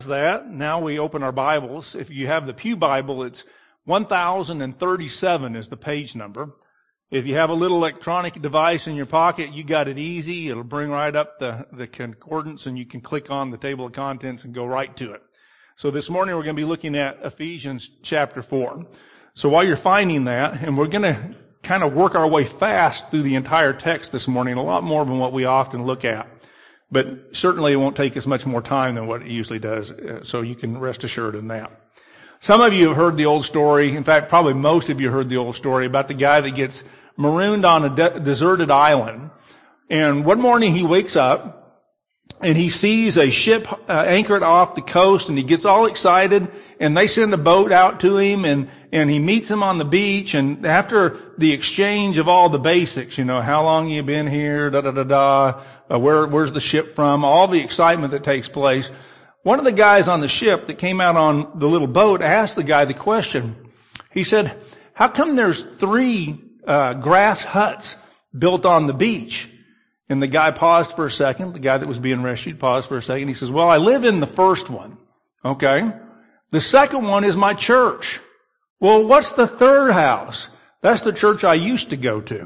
that. Now we open our Bibles. If you have the Pew Bible, it's 1037 is the page number. If you have a little electronic device in your pocket, you got it easy. It'll bring right up the concordance, and you can click on the table of contents and go right to it. So this morning we're going to be looking at Ephesians chapter 4. So while you're finding that, and we're going to kind of work our way fast through the entire text this morning, a lot more than what we often look at. But certainly it won't take as much more time than what it usually does, so you can rest assured in that. Some of you have heard the old story, in fact probably most of you heard the old story about the guy that gets marooned on a deserted island. And one morning he wakes up and he sees a ship anchored off the coast, and he gets all excited, and they send a boat out to him, and he meets them on the beach, and after the exchange of all the basics, how long you been here, where's the ship from, all the excitement that takes place, one of the guys on the ship that came out on the little boat asked the guy the question. He said, how come there's 3 grass huts built on the beach? And the guy paused for a second. The guy that was being rescued paused for a second. He says, well, I live in the first one. Okay. The second one is my church. Well, what's the third house? That's the church I used to go to.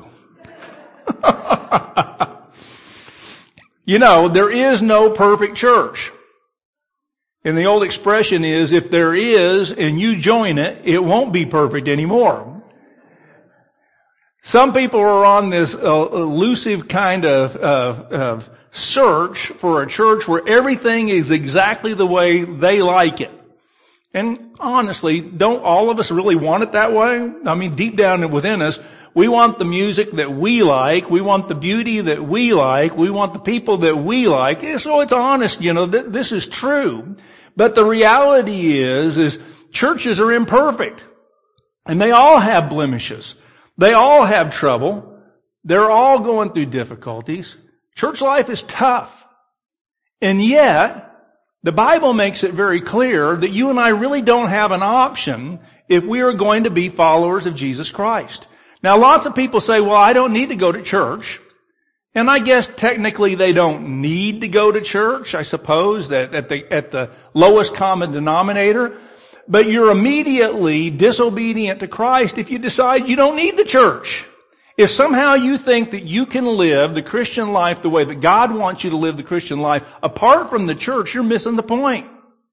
There is no perfect church. And the old expression is, if there is and you join it, it won't be perfect anymore. Some people are on this elusive kind of search for a church where everything is exactly the way they like it. And honestly, don't all of us really want it that way? I mean, deep down within us, we want the music that we like. We want the beauty that we like. We want the people that we like. So it's honest, this is true. But the reality is churches are imperfect. And they all have blemishes. They all have trouble. They're all going through difficulties. Church life is tough. And yet, the Bible makes it very clear that you and I really don't have an option if we are going to be followers of Jesus Christ. Now, lots of people say, well, I don't need to go to church. And I guess technically they don't need to go to church, I suppose, that at the lowest common denominator. But you're immediately disobedient to Christ if you decide you don't need the church. If somehow you think that you can live the Christian life the way that God wants you to live the Christian life apart from the church, you're missing the point.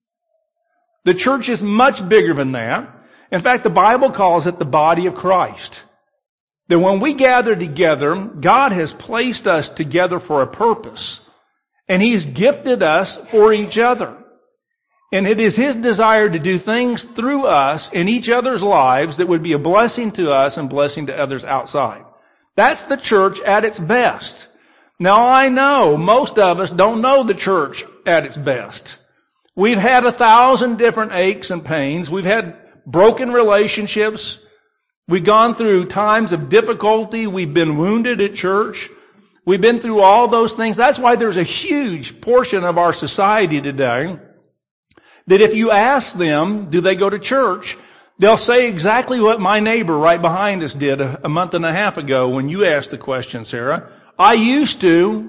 The church is much bigger than that. In fact, the Bible calls it the body of Christ. That when we gather together, God has placed us together for a purpose. And He's gifted us for each other. And it is His desire to do things through us in each other's lives that would be a blessing to us and blessing to others outside. That's the church at its best. Now I know most of us don't know the church at its best. We've had 1,000 different aches and pains. We've had broken relationships. We've gone through times of difficulty. We've been wounded at church. We've been through all those things. That's why there's a huge portion of our society today that if you ask them, do they go to church, they'll say exactly what my neighbor right behind us did a month and a half ago when you asked the question, Sarah. I used to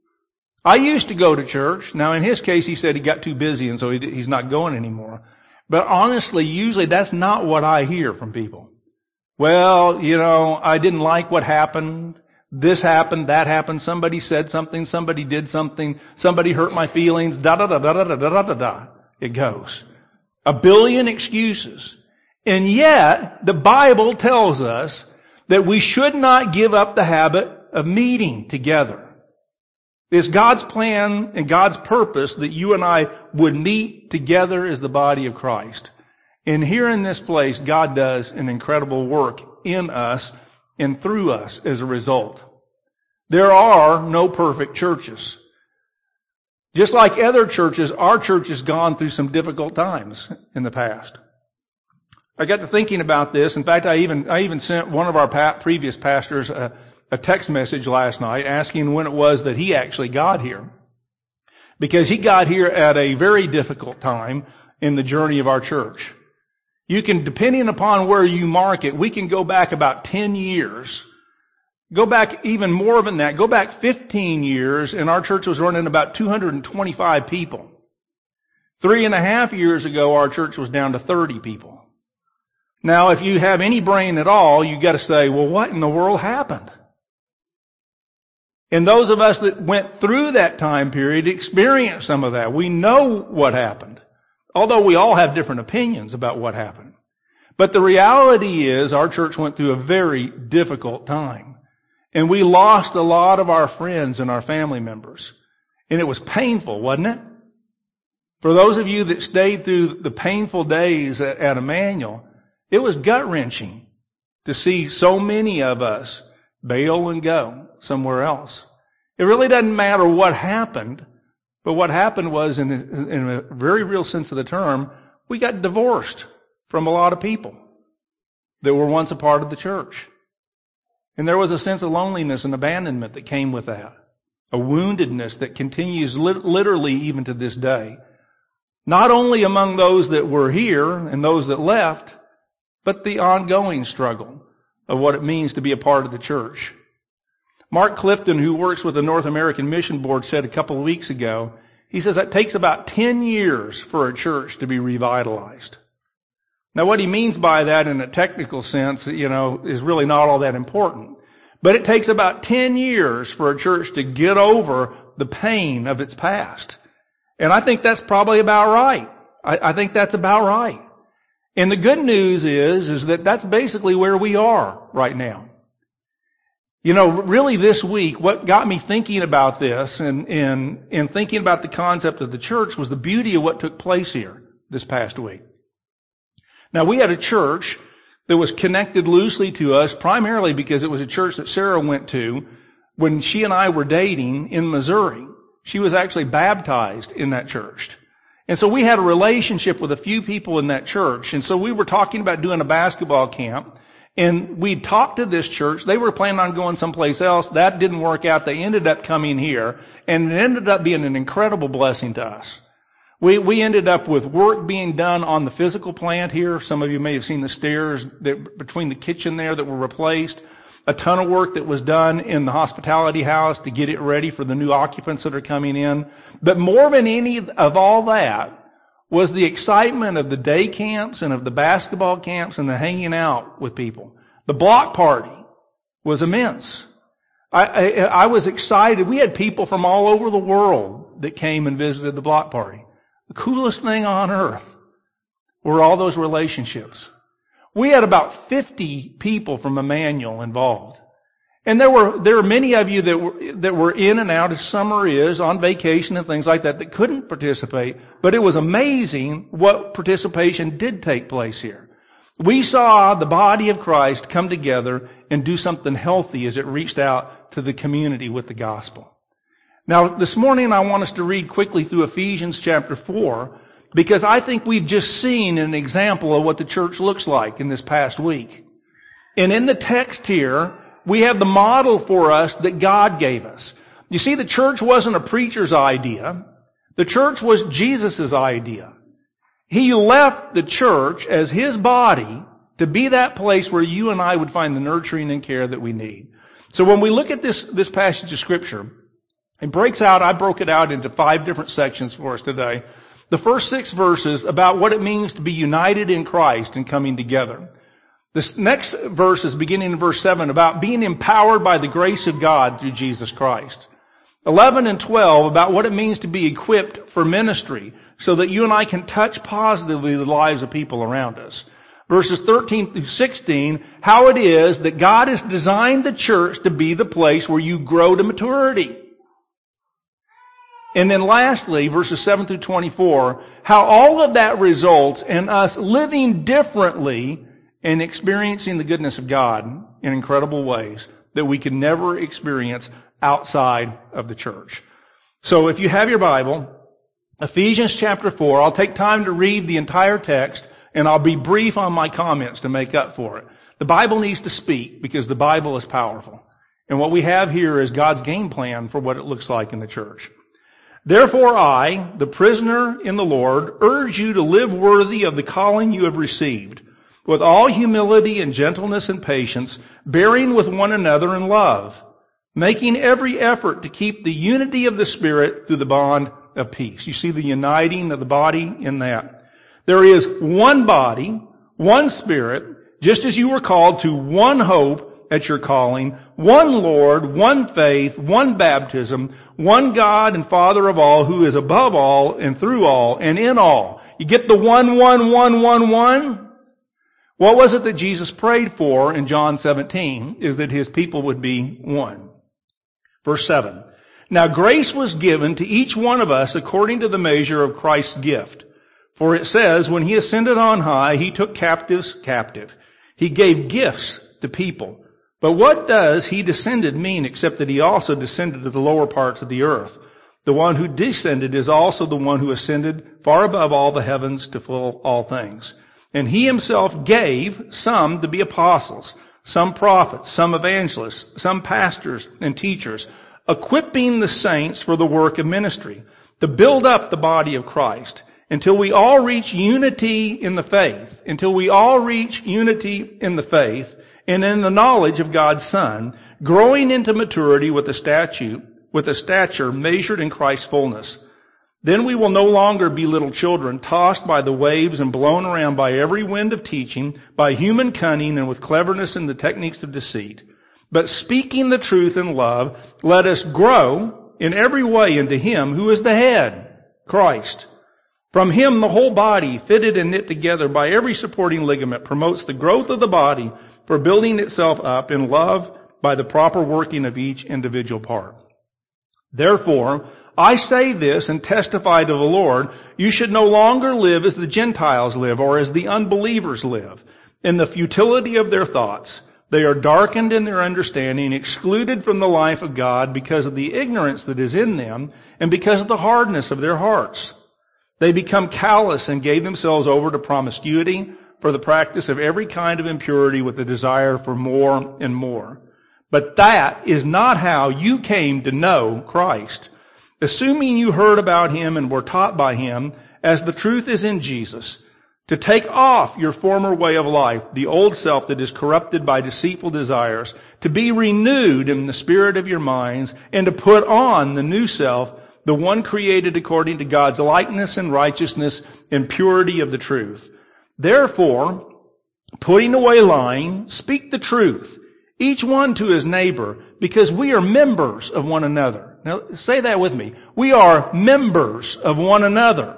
go to church. Now, in his case, he said he got too busy, and so he's not going anymore. But honestly, usually that's not what I hear from people. Well, I didn't like what happened. This happened, that happened. Somebody said something. Somebody did something. Somebody hurt my feelings. Da-da-da-da-da-da-da-da-da. It goes. 1 billion excuses. And yet, the Bible tells us that we should not give up the habit of meeting together. It's God's plan and God's purpose that you and I would meet together as the body of Christ. And here in this place, God does an incredible work in us and through us as a result. There are no perfect churches. Just like other churches, our church has gone through some difficult times in the past. I got to thinking about this. In fact, I even sent one of our previous pastors a text message last night asking when it was that he actually got here. Because he got here at a very difficult time in the journey of our church. You can, depending upon where you mark it, we can go back about 10 years. Go back even more than that. Go back 15 years, and our church was running about 225 people. 3.5 years ago, our church was down to 30 people. Now, if you have any brain at all, you've got to say, well, what in the world happened? And those of us that went through that time period experienced some of that. We know what happened. Although we all have different opinions about what happened. But the reality is our church went through a very difficult time. And we lost a lot of our friends and our family members. And it was painful, wasn't it? For those of you that stayed through the painful days at Emmanuel, it was gut-wrenching to see so many of us bail and go somewhere else. It really doesn't matter what happened, but what happened was, in a very real sense of the term, we got divorced from a lot of people that were once a part of the church. And there was a sense of loneliness and abandonment that came with that. A woundedness that continues literally even to this day. Not only among those that were here and those that left, but the ongoing struggle of what it means to be a part of the church. Mark Clifton, who works with the North American Mission Board, said a couple of weeks ago, he says it takes about 10 years for a church to be revitalized. Now what he means by that in a technical sense, is really not all that important. But it takes about 10 years for a church to get over the pain of its past. And I think that's probably about right. I think that's about right. And the good news is that that's basically where we are right now. Really this week, what got me thinking about this and thinking about the concept of the church was the beauty of what took place here this past week. Now, we had a church that was connected loosely to us primarily because it was a church that Sarah went to when she and I were dating in Missouri. She was actually baptized in that church. And so we had a relationship with a few people in that church. And so we were talking about doing a basketball camp. And we talked to this church. They were planning on going someplace else. That didn't work out. They ended up coming here. And it ended up being an incredible blessing to us. We ended up with work being done on the physical plant here. Some of you may have seen the stairs between the kitchen there that were replaced. A ton of work that was done in the hospitality house to get it ready for the new occupants that are coming in. But more than any of all that was the excitement of the day camps and of the basketball camps and the hanging out with people. The block party was immense. I was excited. We had people from all over the world that came and visited the block party. The coolest thing on earth were all those relationships. We had about 50 people from Emmanuel involved. And there were many of you that were in and out, as summer is, on vacation and things like that couldn't participate. But it was amazing what participation did take place here. We saw the body of Christ come together and do something healthy as it reached out to the community with the gospel. Now, this morning I want us to read quickly through Ephesians chapter 4, because I think we've just seen an example of what the church looks like in this past week. And in the text here, we have the model for us that God gave us. You see, the church wasn't a preacher's idea. The church was Jesus' idea. He left the church as His body to be that place where you and I would find the nurturing and care that we need. So when we look at this passage of Scripture, I broke it out into 5 different sections for us today. The first 6 verses about what it means to be united in Christ and coming together. This next verse is beginning in verse 7 about being empowered by the grace of God through Jesus Christ. 11 and 12 about what it means to be equipped for ministry so that you and I can touch positively the lives of people around us. Verses 13 through 16, how it is that God has designed the church to be the place where you grow to maturity. And then lastly, verses 7 through 24, how all of that results in us living differently and experiencing the goodness of God in incredible ways that we can never experience outside of the church. So if you have your Bible, Ephesians chapter 4, I'll take time to read the entire text and I'll be brief on my comments to make up for it. The Bible needs to speak because the Bible is powerful. And what we have here is God's game plan for what it looks like in the church. Therefore I, the prisoner in the Lord, urge you to live worthy of the calling you have received, with all humility and gentleness and patience, bearing with one another in love, making every effort to keep the unity of the Spirit through the bond of peace. You see the uniting of the body in that. There is one body, one Spirit, just as you were called to one hope at your calling, one Lord, one faith, one baptism, one God and Father of all, who is above all and through all and in all. You get the one. What was it that Jesus prayed for in John 17? Is that His people would be one. Verse 7. Now grace was given to each one of us according to the measure of Christ's gift. For it says, when He ascended on high, He took captives captive. He gave gifts to people. But what does He descended mean except that He also descended to the lower parts of the earth? The one who descended is also the one who ascended far above all the heavens to fill all things. And He Himself gave some to be apostles, some prophets, some evangelists, some pastors and teachers, equipping the saints for the work of ministry, to build up the body of Christ, until we all reach unity in the faith, and in the knowledge of God's Son, growing into maturity with a stature measured in Christ's fullness. Then we will no longer be little children, tossed by the waves and blown around by every wind of teaching, by human cunning and with cleverness in the techniques of deceit. But speaking the truth in love, let us grow in every way into Him who is the head, Christ. From Him the whole body, fitted and knit together by every supporting ligament, promotes the growth of the body for building itself up in love by the proper working of each individual part. Therefore, I say this and testify to the Lord, you should no longer live as the Gentiles live or as the unbelievers live, in the futility of their thoughts. They are darkened in their understanding, excluded from the life of God because of the ignorance that is in them and because of the hardness of their hearts. They become callous and gave themselves over to promiscuity for the practice of every kind of impurity with the desire for more and more. But that is not how you came to know Christ. Assuming you heard about Him and were taught by Him, as the truth is in Jesus, to take off your former way of life, the old self that is corrupted by deceitful desires, to be renewed in the spirit of your minds, and to put on the new self, the one created according to God's likeness and righteousness and purity of the truth. Therefore, putting away lying, speak the truth, each one to his neighbor, because we are members of one another. Now, say that with me. We are members of one another.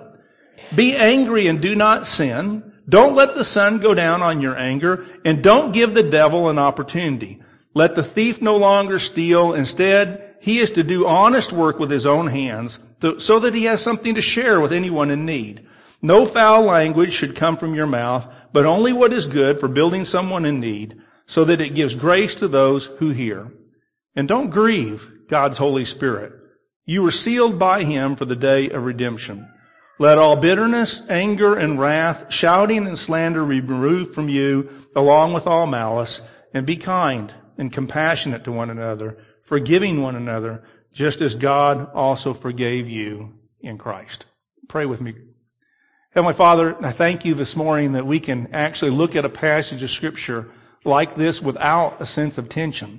Be angry and do not sin. Don't let the sun go down on your anger, and don't give the devil an opportunity. Let the thief no longer steal. Instead, he is to do honest work with his own hands, so that he has something to share with anyone in need. No foul language should come from your mouth, but only what is good for building someone in need, so that it gives grace to those who hear. And don't grieve God's Holy Spirit. You were sealed by Him for the day of redemption. Let all bitterness, anger, and wrath, shouting and slander be removed from you, along with all malice, and be kind and compassionate to one another, forgiving one another, just as God also forgave you in Christ. Pray with me. Heavenly Father, I thank You this morning that we can actually look at a passage of Scripture like this without a sense of tension.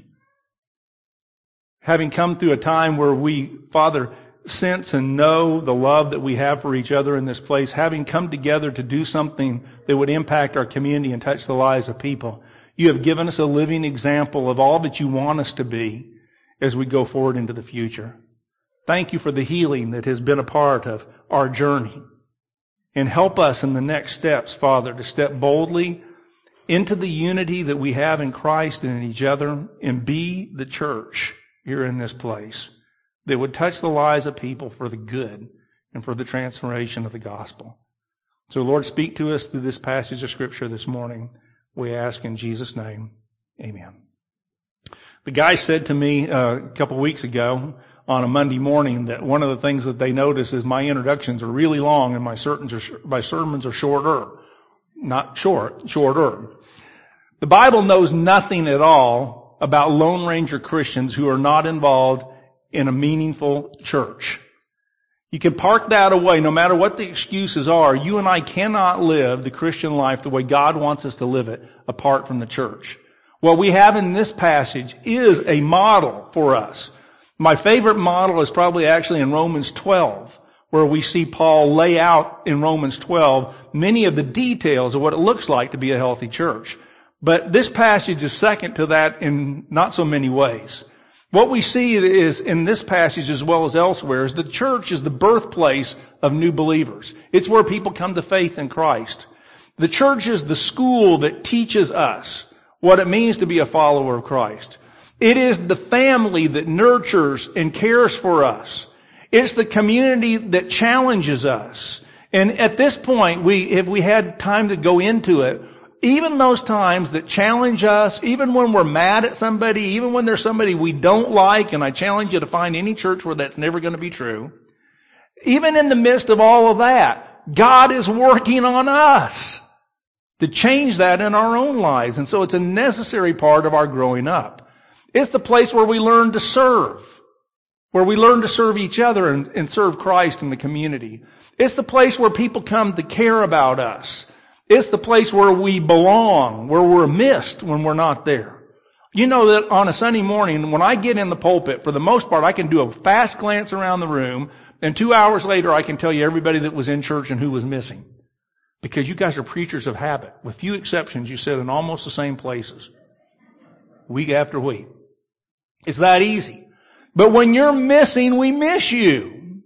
Having come through a time where we, Father, sense and know the love that we have for each other in this place, having come together to do something that would impact our community and touch the lives of people, You have given us a living example of all that You want us to be as we go forward into the future. Thank You for the healing that has been a part of our journey. And help us in the next steps, Father, to step boldly into the unity that we have in Christ and in each other, and be the church here in this place that would touch the lives of people for the good and for the transformation of the gospel. So, Lord, speak to us through this passage of Scripture this morning. We ask in Jesus' name, amen. The guy said to me a couple weeks ago on a Monday morning that one of the things that they notice is my introductions are really long and my sermons are shorter. Not short, shorter. The Bible knows nothing at all about Lone Ranger Christians who are not involved in a meaningful church. You can park that away no matter what the excuses are. You and I cannot live the Christian life the way God wants us to live it apart from the church. What we have in this passage is a model for us. My favorite model is probably actually in Romans 12, where we see Paul lay out in Romans 12 many of the details of what it looks like to be a healthy church. But this passage is second to that in not so many ways. What we see is in this passage as well as elsewhere is the church is the birthplace of new believers. It's where people come to faith in Christ. The church is the school that teaches us what it means to be a follower of Christ. It is the family that nurtures and cares for us. It's the community that challenges us. And at this point, if we had time to go into it, even those times that challenge us, even when we're mad at somebody, even when there's somebody we don't like, and I challenge you to find any church where that's never going to be true, even in the midst of all of that, God is working on us to change that in our own lives. And so it's a necessary part of our growing up. It's the place where we learn to serve, where we learn to serve each other and serve Christ in the community. It's the place where people come to care about us. It's the place where we belong, where we're missed when we're not there. You know that on a Sunday morning, when I get in the pulpit, for the most part, I can do a fast glance around the room, and 2 hours later, I can tell you everybody that was in church and who was missing. Because you guys are preachers of habit. With few exceptions, you sit in almost the same places, week after week. It's that easy. But when you're missing, we miss you.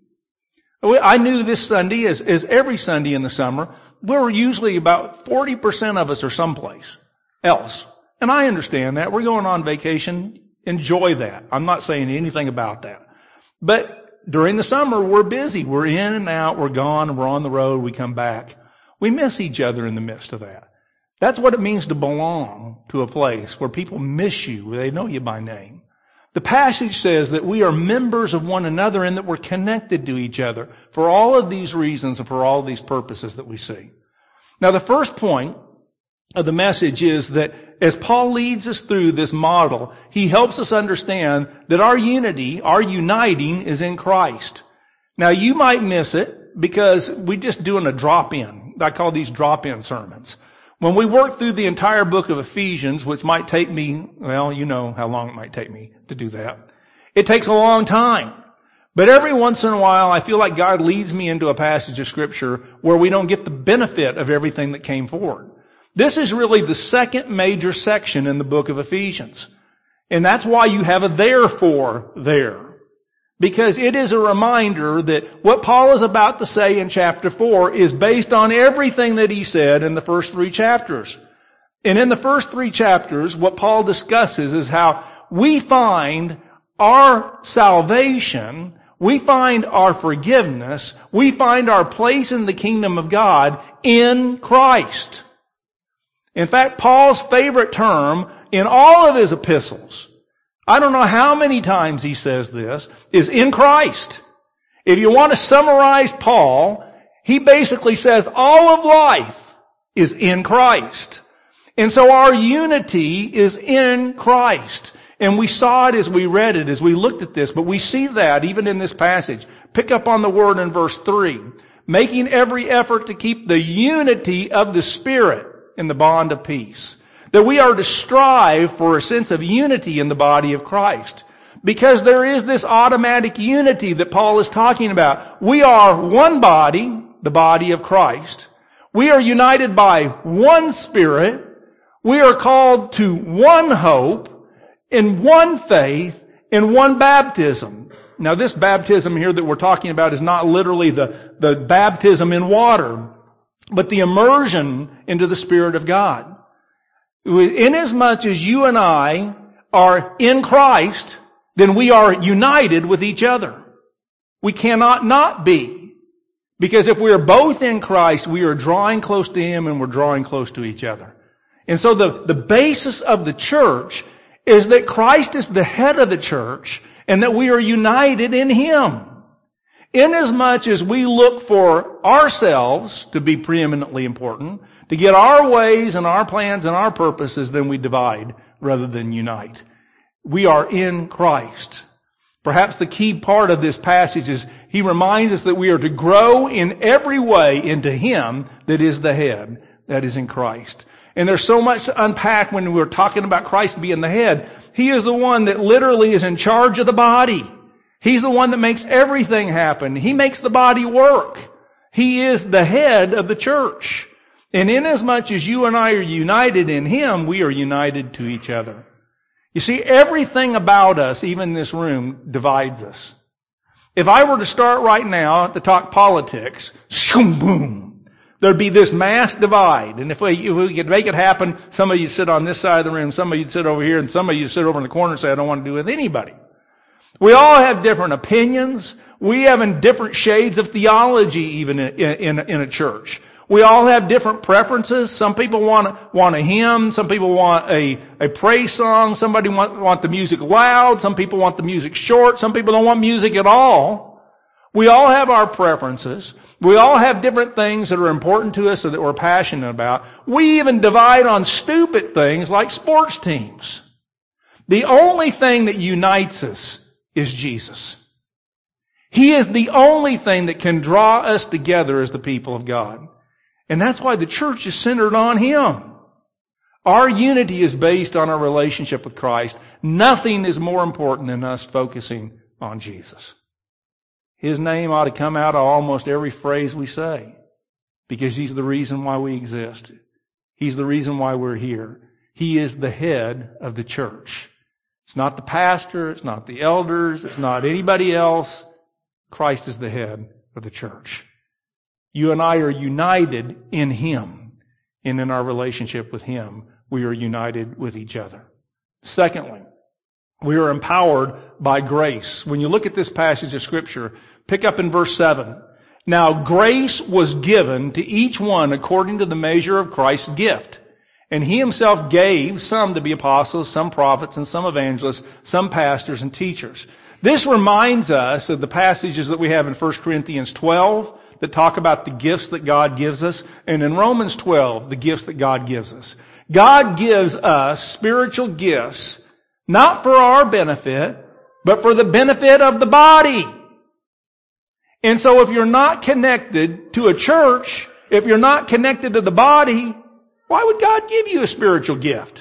I knew this Sunday, as every Sunday in the summer, we're usually about 40% of us are someplace else. And I understand that. We're going on vacation. Enjoy that. I'm not saying anything about that. But during the summer, we're busy. We're in and out. We're gone. We're on the road. We come back. We miss each other in the midst of that. That's what it means to belong to a place where people miss you. They know you by name. The passage says that we are members of one another and that we're connected to each other for all of these reasons and for all of these purposes that we see. Now, the first point of the message is that as Paul leads us through this model, he helps us understand that our unity, our uniting is in Christ. Now, you might miss it because we're just doing a drop-in. I call these drop-in sermons. When we work through the entire book of Ephesians, which might take me, well, you know how long it might take me to do that. It takes a long time. But every once in a while, I feel like God leads me into a passage of Scripture where we don't get the benefit of everything that came forward. This is really the second major section in the book of Ephesians. And that's why you have a therefore there. Because it is a reminder that what Paul is about to say in chapter 4 is based on everything that he said in the first 3 chapters. And in the first 3 chapters, what Paul discusses is how we find our salvation, we find our forgiveness, we find our place in the kingdom of God in Christ. In fact, Paul's favorite term in all of his epistles, I don't know how many times he says this, is in Christ. If you want to summarize Paul, he basically says all of life is in Christ. And so our unity is in Christ. And we saw it as we read it, as we looked at this, but we see that even in this passage. Pick up on the word in verse 3. Making every effort to keep the unity of the Spirit in the bond of peace. That we are to strive for a sense of unity in the body of Christ. Because there is this automatic unity that Paul is talking about. We are one body, the body of Christ. We are united by one Spirit. We are called to one hope, in one faith, in one baptism. Now this baptism here that we're talking about is not literally the baptism in water, but the immersion into the Spirit of God. Inasmuch as you and I are in Christ, then we are united with each other. We cannot not be. Because if we are both in Christ, we are drawing close to Him and we're drawing close to each other. And so the basis of the church is that Christ is the head of the church and that we are united in Him. Inasmuch as we look for ourselves to be preeminently important, to get our ways and our plans and our purposes, then we divide rather than unite. We are in Christ. Perhaps the key part of this passage is he reminds us that we are to grow in every way into Him that is the head, that is in Christ. And there's so much to unpack when we're talking about Christ being the head. He is the one that literally is in charge of the body. He's the one that makes everything happen. He makes the body work. He is the head of the church. And inasmuch as you and I are united in Him, we are united to each other. You see, everything about us, even this room, divides us. If I were to start right now to talk politics, shoom, boom, there'd be this mass divide. And if we could make it happen, some of you sit on this side of the room, some of you sit over here, and some of you sit over in the corner and say, I don't want to do it with anybody. We all have different opinions. We have different shades of theology even in a church. We all have different preferences. Some people want a hymn. Some people want a praise song. Somebody want the music loud. Some people want the music short. Some people don't want music at all. We all have our preferences. We all have different things that are important to us or that we're passionate about. We even divide on stupid things like sports teams. The only thing that unites us is Jesus. He is the only thing that can draw us together as the people of God. And that's why the church is centered on Him. Our unity is based on our relationship with Christ. Nothing is more important than us focusing on Jesus. His name ought to come out of almost every phrase we say, because He's the reason why we exist. He's the reason why we're here. He is the head of the church. It's not the pastor, it's not the elders, it's not anybody else. Christ is the head of the church. You and I are united in Him, and in our relationship with Him, we are united with each other. Secondly, we are empowered by grace. When you look at this passage of Scripture, pick up in verse 7. Now grace was given to each one according to the measure of Christ's gift. And He Himself gave some to be apostles, some prophets, and some evangelists, some pastors and teachers. This reminds us of the passages that we have in 1 Corinthians 12 that talk about the gifts that God gives us, and in Romans 12, the gifts that God gives us. God gives us spiritual gifts, not for our benefit, but for the benefit of the body. And so if you're not connected to a church, if you're not connected to the body, why would God give you a spiritual gift?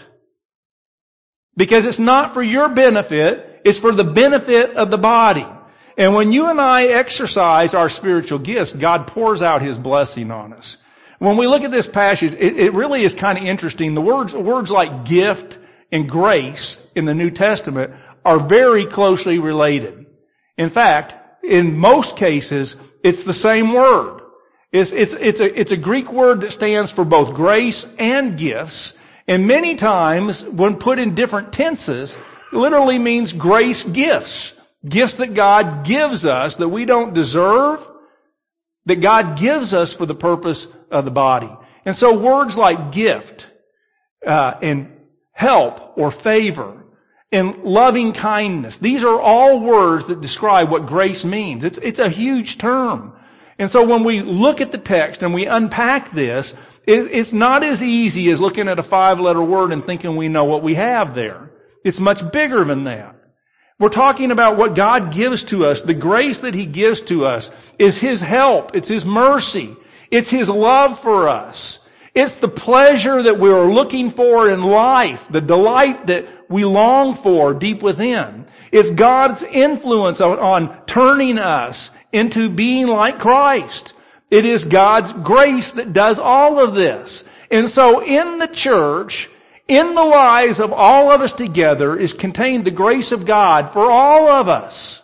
Because it's not for your benefit, it's for the benefit of the body. And when you and I exercise our spiritual gifts, God pours out His blessing on us. When we look at this passage, it really is kind of interesting. The words like gift and grace in the New Testament are very closely related. In fact, in most cases, it's the same word. It's a Greek word that stands for both grace and gifts. And many times, when put in different tenses, literally means grace gifts. Gifts that God gives us that we don't deserve, that God gives us for the purpose of the body. And so words like gift, and help or favor, and loving kindness, these are all words that describe what grace means. It's a huge term. And so when we look at the text and we unpack this, it's not as easy as looking at a 5-letter word and thinking we know what we have there. It's much bigger than that. We're talking about what God gives to us. The grace that He gives to us is His help. It's His mercy. It's His love for us. It's the pleasure that we are looking for in life, the delight that we long for deep within. It's God's influence on turning us into being like Christ. It is God's grace that does all of this. And so in the church, in the lives of all of us together is contained the grace of God for all of us.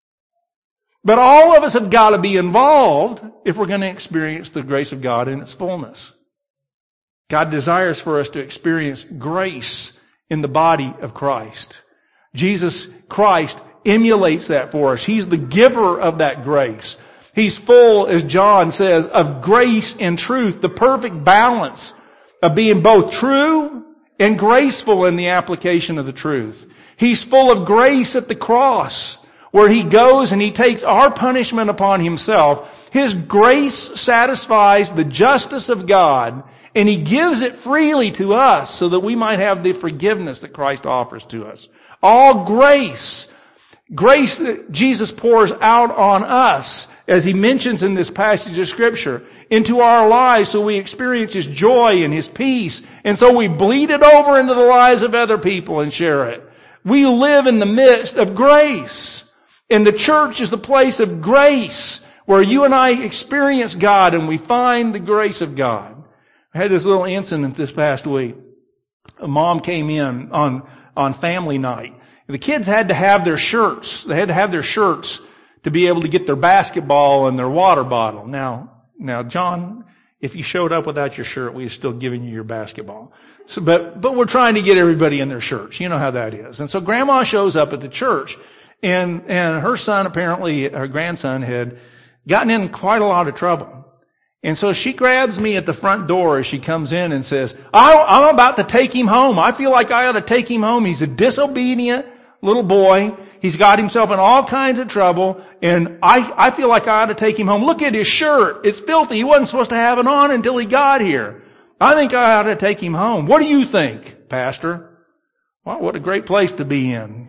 But all of us have got to be involved if we're going to experience the grace of God in its fullness. God desires for us to experience grace in the body of Christ. Jesus Christ emulates that for us. He's the giver of that grace. He's full, as John says, of grace and truth, the perfect balance of being both true and graceful in the application of the truth. He's full of grace at the cross, where He goes and He takes our punishment upon Himself. His grace satisfies the justice of God, and He gives it freely to us so that we might have the forgiveness that Christ offers to us. All grace. Grace that Jesus pours out on us, as He mentions in this passage of Scripture, into our lives so we experience His joy and His peace. And so we bleed it over into the lives of other people and share it. We live in the midst of grace. And the church is the place of grace where you and I experience God and we find the grace of God. I had this little incident this past week. A mom came in on family night. The kids had to have their shirts. They had to have their shirts to be able to get their basketball and their water bottle. Now, John, if you showed up without your shirt, we'd still giving you your basketball. So, but we're trying to get everybody in their shirts. You know how that is. And so Grandma shows up at the church, and her son, apparently, her grandson, had gotten in quite a lot of trouble. And so she grabs me at the front door as she comes in and says, I'm about to take him home. I feel like I ought to take him home. He's a disobedient little boy. He's got himself in all kinds of trouble. And I feel like I ought to take him home. Look at his shirt. It's filthy. He wasn't supposed to have it on until he got here. I think I ought to take him home. What do you think, Pastor? Well, what a great place to be in.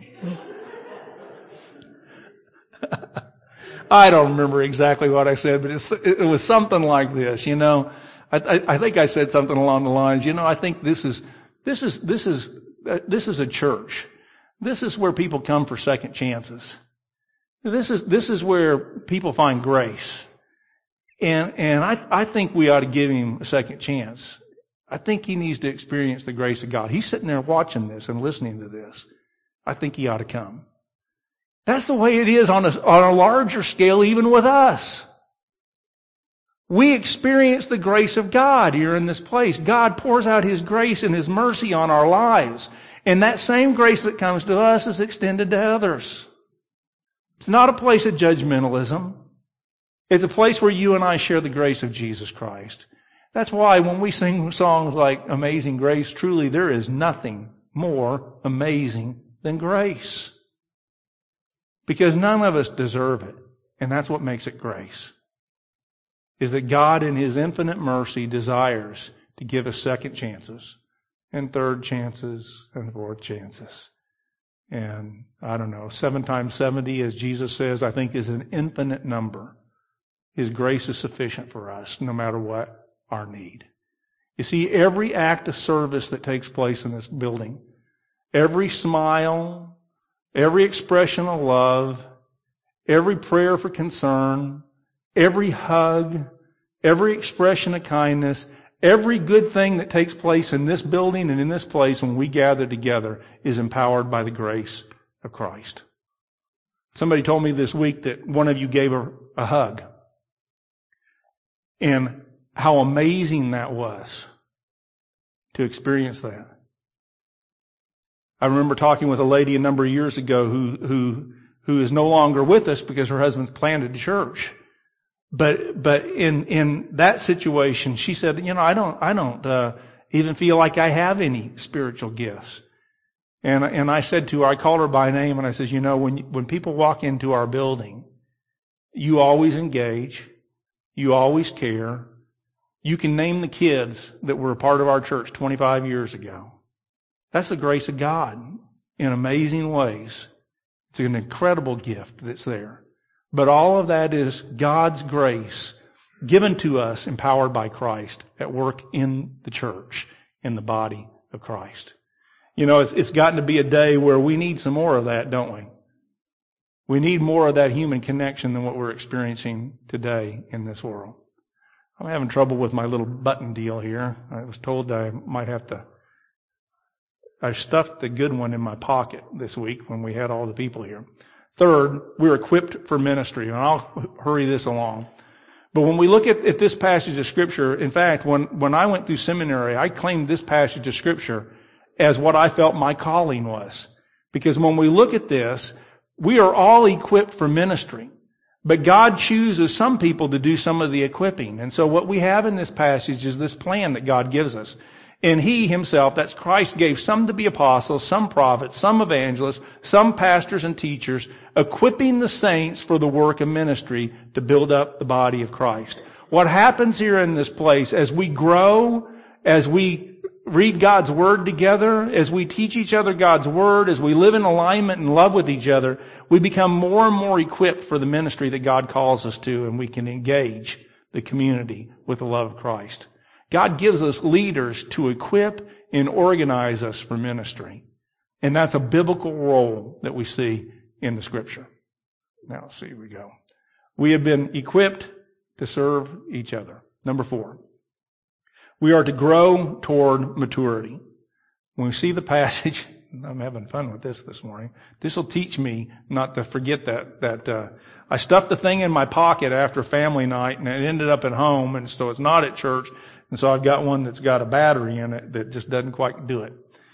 I don't remember exactly what I said, but it was something like this, you know. I think I said something along the lines, you know, I think this is a church. This is where people come for second chances. This is where people find grace. And I think we ought to give him a second chance. I think he needs to experience the grace of God. He's sitting there watching this and listening to this. I think he ought to come. That's the way it is on a larger scale, even with us. We experience the grace of God here in this place. God pours out His grace and His mercy on our lives. And that same grace that comes to us is extended to others. It's not a place of judgmentalism. It's a place where you and I share the grace of Jesus Christ. That's why when we sing songs like Amazing Grace, truly there is nothing more amazing than grace. Because none of us deserve it. And that's what makes it grace. Is that God in His infinite mercy desires to give us second chances and third chances and fourth chances. And I don't know, 7 times 70, as Jesus says, I think is an infinite number. His grace is sufficient for us no matter what our need. You see, every act of service that takes place in this building, every smile, every expression of love, every prayer for concern, every hug, every expression of kindness, every good thing that takes place in this building and in this place when we gather together is empowered by the grace of Christ. Somebody told me this week that one of you gave her a hug. And how amazing that was to experience that. I remember talking with a lady a number of years ago who is no longer with us because her husband's planted a church. But in that situation, she said, you know, I don't even feel like I have any spiritual gifts. And I said to her, I called her by name and I said, you know, when people walk into our building, you always engage, you always care. You can name the kids that were a part of our church 25 years ago. That's the grace of God in amazing ways. It's an incredible gift that's there. But all of that is God's grace given to us, empowered by Christ, at work in the church, in the body of Christ. You know, it's gotten to be a day where we need some more of that, don't we? We need more of that human connection than what we're experiencing today in this world. I'm having trouble with my little button deal here. I was told I might have to... I stuffed the good one in my pocket this week when we had all the people here. Third, we're equipped for ministry. And I'll hurry this along. But when we look at this passage of Scripture, in fact, when I went through seminary, I claimed this passage of Scripture as what I felt my calling was. Because when we look at this, we are all equipped for ministry. But God chooses some people to do some of the equipping. And so what we have in this passage is this plan that God gives us. And He Himself, that's Christ, gave some to be apostles, some prophets, some evangelists, some pastors and teachers, equipping the saints for the work of ministry to build up the body of Christ. What happens here in this place, as we grow, as we read God's Word together, as we teach each other God's Word, as we live in alignment and love with each other, we become more and more equipped for the ministry that God calls us to, and we can engage the community with the love of Christ. God gives us leaders to equip and organize us for ministry. And that's a biblical role that we see in the Scripture. Now, see, we go. We have been equipped to serve each other. Number 4. We are to grow toward maturity. When we see the passage, I'm having fun with this morning. This will teach me not to forget that I stuffed the thing in my pocket after family night and it ended up at home, and so it's not at church. And so I've got one that's got a battery in it that just doesn't quite do it.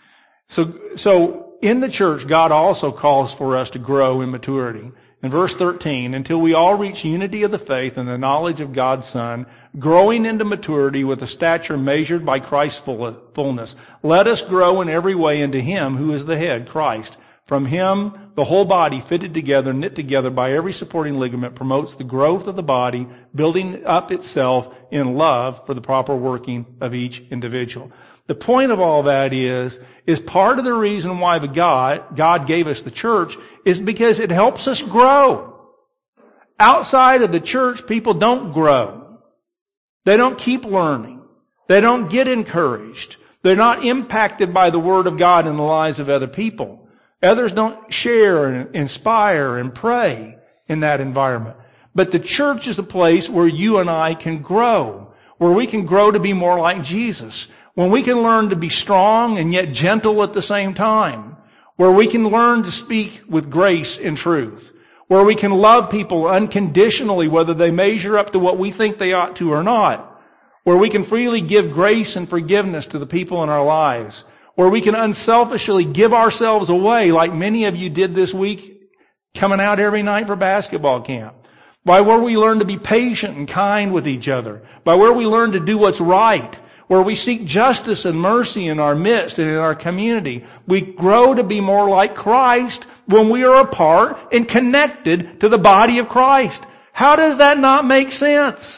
So in the church, God also calls for us to grow in maturity. In verse 13, until we all reach unity of the faith and the knowledge of God's Son, growing into maturity with a stature measured by Christ's fullness. Let us grow in every way into Him who is the head, Christ. From Him, the whole body, fitted together, knit together by every supporting ligament, promotes the growth of the body, building up itself in love for the proper working of each individual. The point of all that is part of the reason why God gave us the church is because it helps us grow. Outside of the church, people don't grow. They don't keep learning. They don't get encouraged. They're not impacted by the Word of God in the lives of other people. Others don't share and inspire and pray in that environment. But the church is a place where you and I can grow, where we can grow to be more like Jesus. When we can learn to be strong and yet gentle at the same time. Where we can learn to speak with grace and truth. Where we can love people unconditionally, whether they measure up to what we think they ought to or not. Where we can freely give grace and forgiveness to the people in our lives. Where we can unselfishly give ourselves away, like many of you did this week, coming out every night for basketball camp. By where we learn to be patient and kind with each other. By where we learn to do what's right. Where we seek justice and mercy in our midst and in our community. We grow to be more like Christ when we are apart and connected to the body of Christ. How does that not make sense?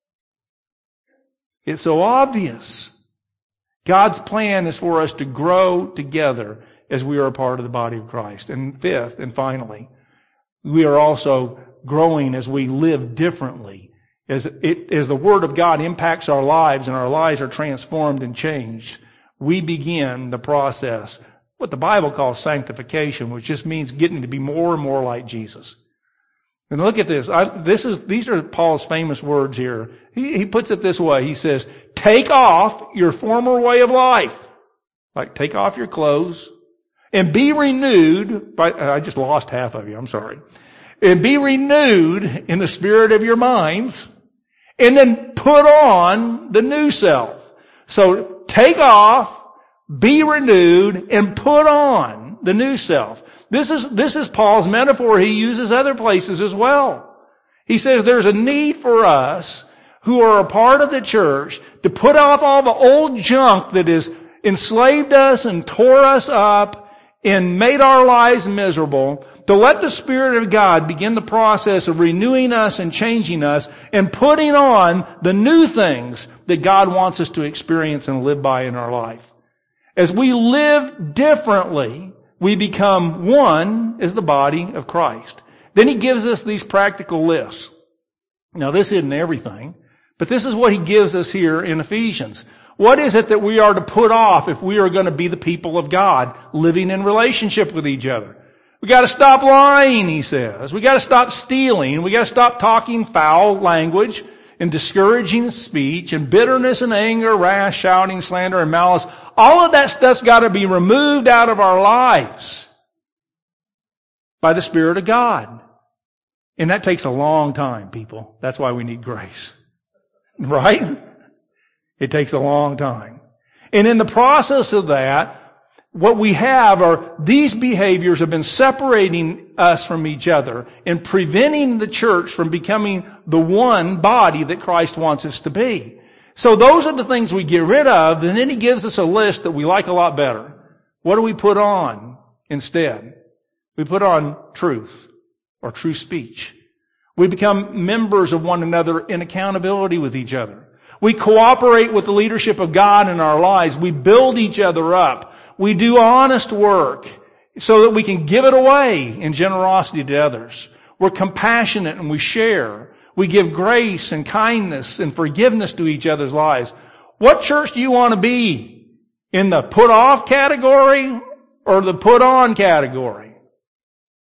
It's so obvious. God's plan is for us to grow together as we are a part of the body of Christ. And fifth, and finally, we are also growing as we live differently. As the Word of God impacts our lives and our lives are transformed and changed, we begin the process, what the Bible calls sanctification, which just means getting to be more and more like Jesus. And look at this. These are Paul's famous words here. He puts it this way. He says, take off your former way of life. Like take off your clothes and be renewed by, I just lost half of you, I'm sorry. And be renewed in the spirit of your minds. And then put on the new self. So take off, be renewed, and put on the new self. This is Paul's metaphor he uses other places as well. He says there's a need for us who are a part of the church to put off all the old junk that has enslaved us and tore us up and made our lives miserable, to let the Spirit of God begin the process of renewing us and changing us and putting on the new things that God wants us to experience and live by in our life. As we live differently, we become one as the body of Christ. Then He gives us these practical lists. Now this isn't everything, but this is what He gives us here in Ephesians. What is it that we are to put off if we are going to be the people of God, living in relationship with each other? We got to stop lying, he says. We got to stop stealing. We got to stop talking foul language and discouraging speech and bitterness and anger, wrath, shouting, slander, and malice. All of that stuff's got to be removed out of our lives by the Spirit of God. And that takes a long time, people. That's why we need grace. Right? It takes a long time. And in the process of that, what we have are these behaviors have been separating us from each other and preventing the church from becoming the one body that Christ wants us to be. So those are the things we get rid of, and then He gives us a list that we like a lot better. What do we put on instead? We put on truth or true speech. We become members of one another in accountability with each other. We cooperate with the leadership of God in our lives. We build each other up. We do honest work so that we can give it away in generosity to others. We're compassionate and we share. We give grace and kindness and forgiveness to each other's lives. What church do you want to be? In the put off category or the put on category?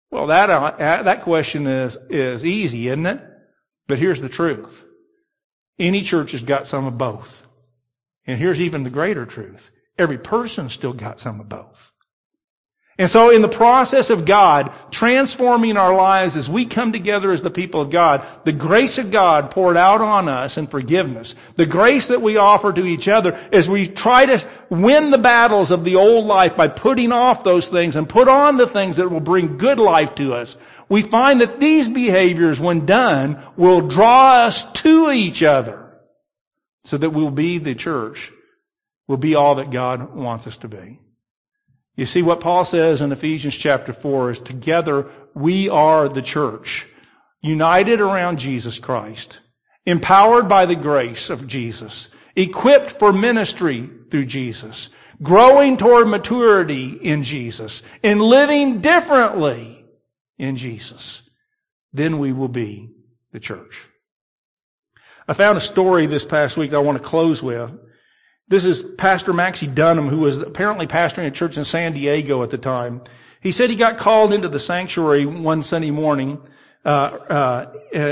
Well, that question is easy, isn't it? But here's the truth. Any church has got some of both. And here's even the greater truth. Every person's still got some of both. And so in the process of God transforming our lives as we come together as the people of God, the grace of God poured out on us in forgiveness, the grace that we offer to each other as we try to win the battles of the old life by putting off those things and put on the things that will bring good life to us, we find that these behaviors, when done, will draw us to each other so that we'll be the church, will be all that God wants us to be. You see, what Paul says in Ephesians chapter 4 is together we are the church, united around Jesus Christ, empowered by the grace of Jesus, equipped for ministry through Jesus, growing toward maturity in Jesus, and living differently in Jesus. Then we will be the church. I found a story this past week that I want to close with. This is Pastor Maxie Dunham, who was apparently pastoring a church in San Diego at the time. He said he got called into the sanctuary one Sunday morning, and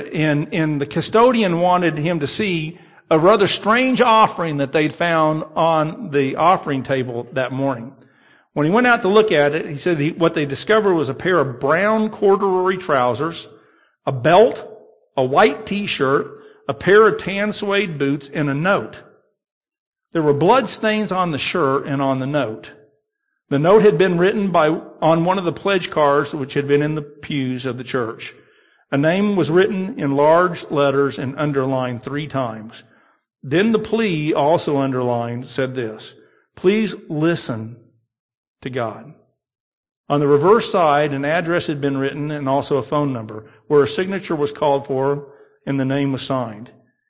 the custodian wanted him to see a rather strange offering that they'd found on the offering table that morning. When he went out to look at it, he said what they discovered was a pair of brown corduroy trousers, a belt, a white t-shirt, a pair of tan suede boots, and a note. There were blood stains on the shirt and on the note. The note had been written on one of the pledge cards which had been in the pews of the church. A name was written in large letters and underlined 3 times. Then the plea, also underlined, said this: "Please listen to God." On the reverse side, an address had been written and also a phone number where a signature was called for and the name was signed.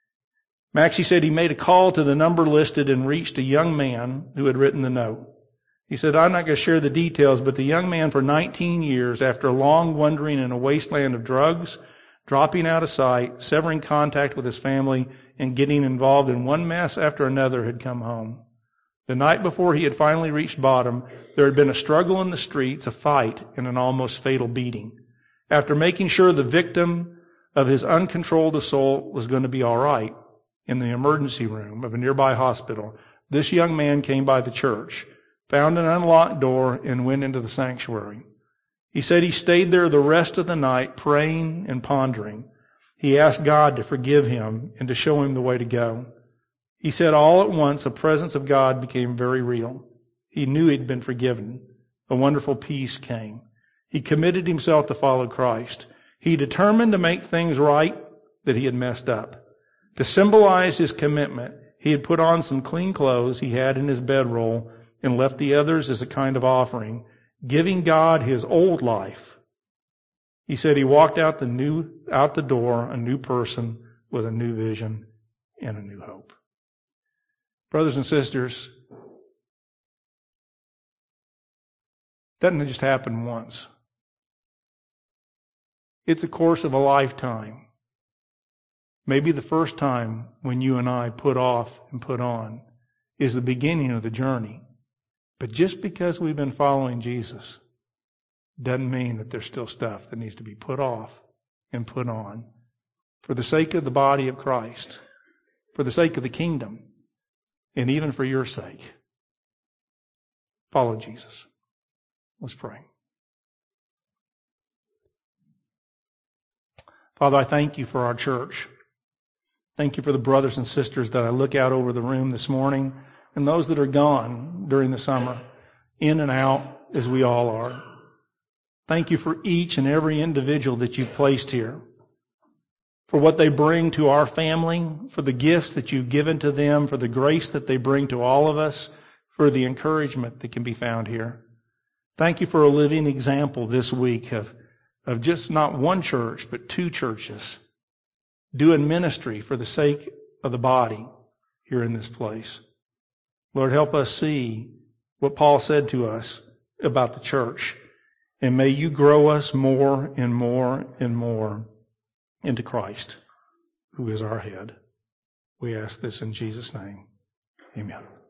Maxie said he made a call to the number listed and reached a young man who had written the note. He said, "I'm not going to share the details, but the young man for 19 years, after long wandering in a wasteland of drugs, dropping out of sight, severing contact with his family, and getting involved in one mess after another, had come home. The night before he had finally reached bottom, there had been a struggle in the streets, a fight, and an almost fatal beating. After making sure the victim of his uncontrolled assault was going to be all right, in the emergency room of a nearby hospital, this young man came by the church, found an unlocked door, and went into the sanctuary. He said he stayed there the rest of the night praying and pondering. He asked God to forgive him and to show him the way to go. He said all at once the presence of God became very real. He knew he'd been forgiven. A wonderful peace came. He committed himself to follow Christ. He determined to make things right that he had messed up. To symbolize his commitment, he had put on some clean clothes he had in his bedroll and left the others as a kind of offering, giving God his old life. He said he walked out the door a new person with a new vision and a new hope. Brothers and sisters, that doesn't just happen once. It's a course of a lifetime. Maybe the first time when you and I put off and put on is the beginning of the journey. But just because we've been following Jesus doesn't mean that there's still stuff that needs to be put off and put on for the sake of the body of Christ, for the sake of the kingdom, and even for your sake. Follow Jesus. Let's pray. Father, I thank you for our church. Thank you for the brothers and sisters that I look out over the room this morning and those that are gone during the summer, in and out as we all are. Thank you for each and every individual that you've placed here, for what they bring to our family, for the gifts that you've given to them, for the grace that they bring to all of us, for the encouragement that can be found here. Thank you for a living example this week of just not one church, but 2 churches doing ministry for the sake of the body here in this place. Lord, help us see what Paul said to us about the church. And may you grow us more and more and more into Christ, who is our head. We ask this in Jesus' name. Amen.